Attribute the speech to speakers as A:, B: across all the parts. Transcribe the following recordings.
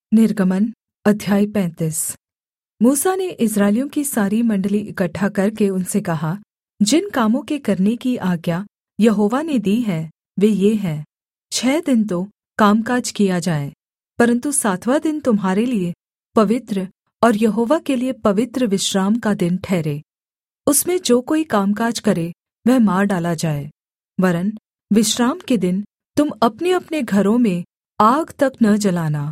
A: निर्गमन अध्याय 35। मूसा ने इस्राएलियों की सारी मण्डली इकट्ठा करके उनसे कहा, जिन कामों के करने की आज्ञा यहोवा ने दी है वे ये हैं। 6 दिन तो कामकाज किया जाए, परन्तु 7वाँ दिन तुम्हारे लिए पवित्र और यहोवा के लिए पवित्र विश्राम का दिन ठहरे। उसमें जो कोई कामकाज करे वह मार डाला जाए। वरन् विश्राम के दिन तुम अपनेअपने घरों में आग तक न जलाना।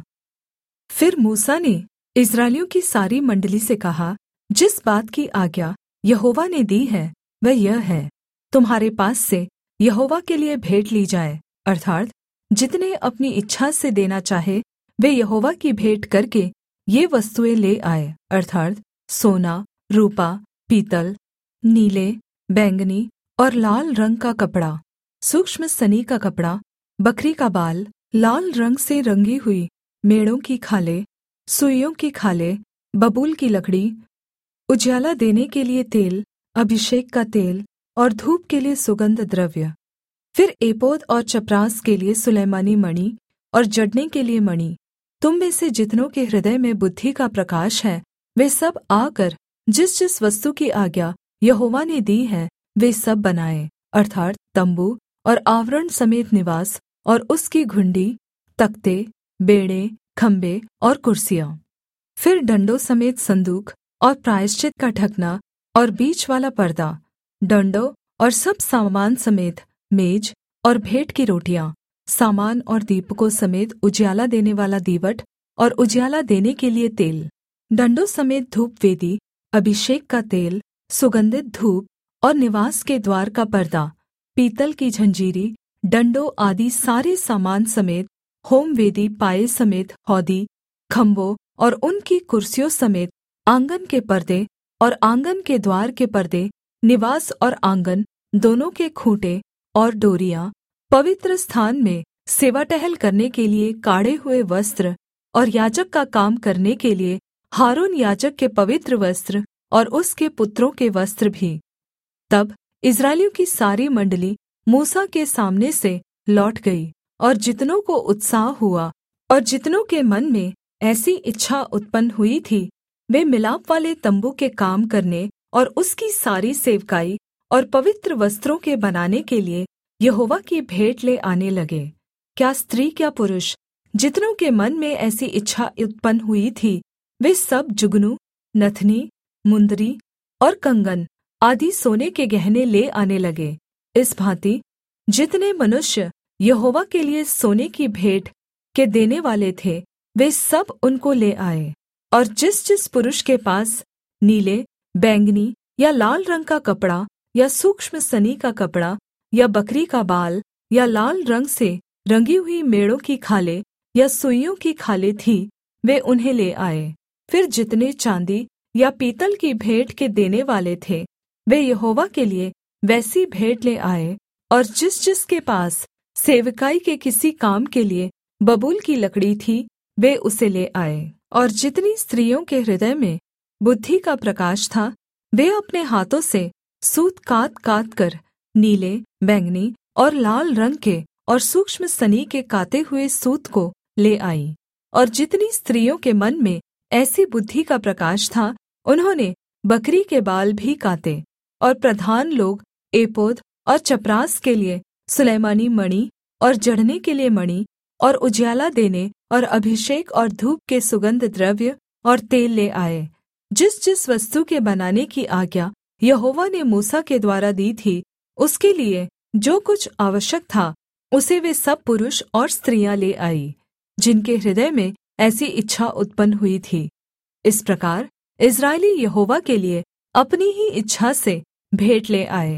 A: फिर मूसा ने इस्राएलियों की सारी मण्डली से कहा, जिस बात की आज्ञा यहोवा ने दी है वह यह है, तुम्हारे पास से यहोवा के लिए भेंट ली जाए, अर्थात् जितने अपनी इच्छा से देना चाहे वे यहोवा की भेंट करके ये वस्तुएँ ले आए, अर्थात् सोना, रूपा, पीतल, नीले, बैंगनी और लाल रंग का कपड़ा, सूक्ष्म सनी का कपड़ा, बकरी का बाल, लाल रंग से रंगी हुई मेढ़ों की खालें, सुइसों की खालें, बबूल की लकड़ी, उजियाला देने के लिए तेल, अभिषेक का तेल और धूप के लिए सुगन्ध द्रव्य। फिर एपोद और चपरास के लिए सुलैमानी मणि और जड़ने के लिए मणि। तुम में से जितनों के हृदय में बुद्धि का प्रकाश है वे सब आकर जिस जिस वस्तु की आज्ञा यहोवा ने दी है वे सब बनाएँ, अर्थात् तम्बू और आवरण समेत निवास और उसकी घुंडी, तख्ते, बेंड़े, खम्भे और कुर्सियाँ। फिर डण्डों समेत सन्दूक और प्रायश्चित का ढकना और बीच वाला पर्दा, डण्डों और सब सामान समेत मेज और भेंट की रोटियाँ, सामान और दीपकों समेत उजियाला देनेवाला दीवट और उजियाला देने के लिए तेल, डण्डों समेत धूपवेदी, अभिषेक का तेल, सुगन्धित धूप और निवास के द्वार का पर्दा, पीतल की झंझीरी, डण्डों आदि सारे सामान समेत होमवेदी, पाए समेत हौदी, खम्भों और उनकी कुर्सियों समेत आँगन के पर्दे और आँगन के द्वार के पर्दे, निवास और आँगन दोनों के खूँटे और डोरियाँ, पवित्र स्थान में सेवा टहल करने के लिए काढ़े हुए वस्त्र और याजक का काम करने के लिए हारून याजक के पवित्र वस्त्र और उसके पुत्रों के वस्त्र भी। तब इस्राएलियों की सारी मण्डली मूसा के सामने से लौट गई, और जितनों को उत्साह हुआ और जितनों के मन में ऐसी इच्छा उत्पन्न हुई थी वे मिलापवाले तम्बू के काम करने और उसकी सारी सेवकाई और पवित्र वस्त्रों के बनाने के लिए यहोवा की भेंट ले आने लगे। क्या स्त्री क्या पुरुष, जितनों के मन में ऐसी इच्छा उत्पन्न हुई थी वे सब जुगनू, नथनी, मुंदरी और कंगन आदि सोने के गहने ले आने लगे। इस भाँति जितने मनुष्य यहोवा के लिए सोने की भेंट के देने वाले थे वे सब उनको ले आए। और जिस जिस पुरुष के पास नीले, बैंगनी या लाल रंग का कपड़ा या सूक्ष्म सनी का कपड़ा या बकरी का बाल या लाल रंग से रंगी हुई मेढ़ों की खालें या सुइसों की खालें थी वे उन्हें ले आए। फिर जितने चाँदी या पीतल की भेंट के देने वाले थे वे यहोवा के लिए वैसी भेंट ले आए। और जिस जिसके पास सेवकाई के किसी काम के लिए बबूल की लकड़ी थी वे उसे ले आए। और जितनी स्त्रियों के हृदय में बुद्धि का प्रकाश था वे अपने हाथों से सूत कात कात कर नीले, बैंगनी और लाल रंग के और सूक्ष्म सनी के काते हुए सूत को ले आईं। और जितनी स्त्रियों के मन में ऐसी बुद्धि का प्रकाश था उन्होंने बकरी के बाल भी काते। और प्रधान लोग एपोद और चपरास के लिए सुलैमानी मणि और जड़ने के लिए मणि और उजियाला देने और अभिषेक और धूप के सुगन्ध द्रव्य और तेल ले आए। जिस जिस वस्तु के बनाने की आज्ञा यहोवा ने मूसा के द्वारा दी थी उसके लिए जो कुछ आवश्यक था उसे वे सब पुरुष और स्त्रियाँ ले आई जिनके हृदय में ऐसी इच्छा उत्पन्न हुई थी। इस प्रकार इस्राएली यहोवा के लिए अपनी ही इच्छा से भेंट ले आए।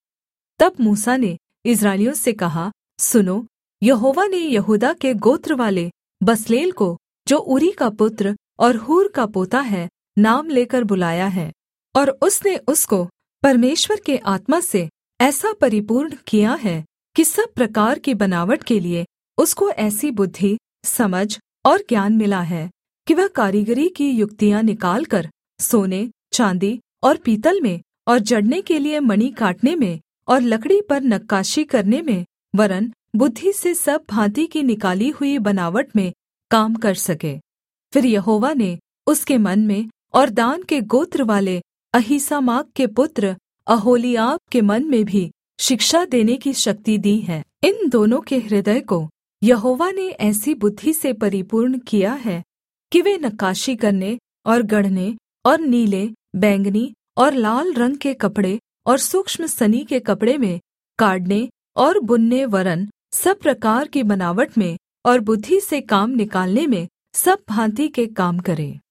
A: तब मूसा ने इस्राएलियों से कहा, सुनो, यहोवा ने यहूदा के गोत्र वाले बसलेल को, जो ऊरी का पुत्र और हूर का पोता है, नाम लेकर बुलाया है। और उसने उसको परमेश्वर के आत्मा से ऐसा परिपूर्ण किया है कि सब प्रकार की बनावट के लिए उसको ऐसी बुद्धि, समझ और ज्ञान मिला है कि वह कारीगरी की युक्तियाँ निकालकर सोने, चाँदी और पीतल में और जड़ने के लिए मणि काटने में और लकड़ी पर नक्काशी करने में, वरन् बुद्धि से सब भाँति की निकाली हुई बनावट में काम कर सके। फिर यहोवा ने उसके मन में और दान के गोत्रवाले अहीसामाक के पुत्र ओहोलीआब के मन में भी शिक्षा देने की शक्ति दी है। इन दोनों के हृदय को यहोवा ने ऐसी बुद्धि से परिपूर्ण किया है कि वे नक्काशी करने और गढ़ने और नीले, बैंगनी और लाल रंग के कपड़े और सूक्ष्म सनी के कपड़े में काढ़ने और बुनने वरन् सब प्रकार की बनावट में और बुद्धि से काम निकालने में सब भाँति के काम करें।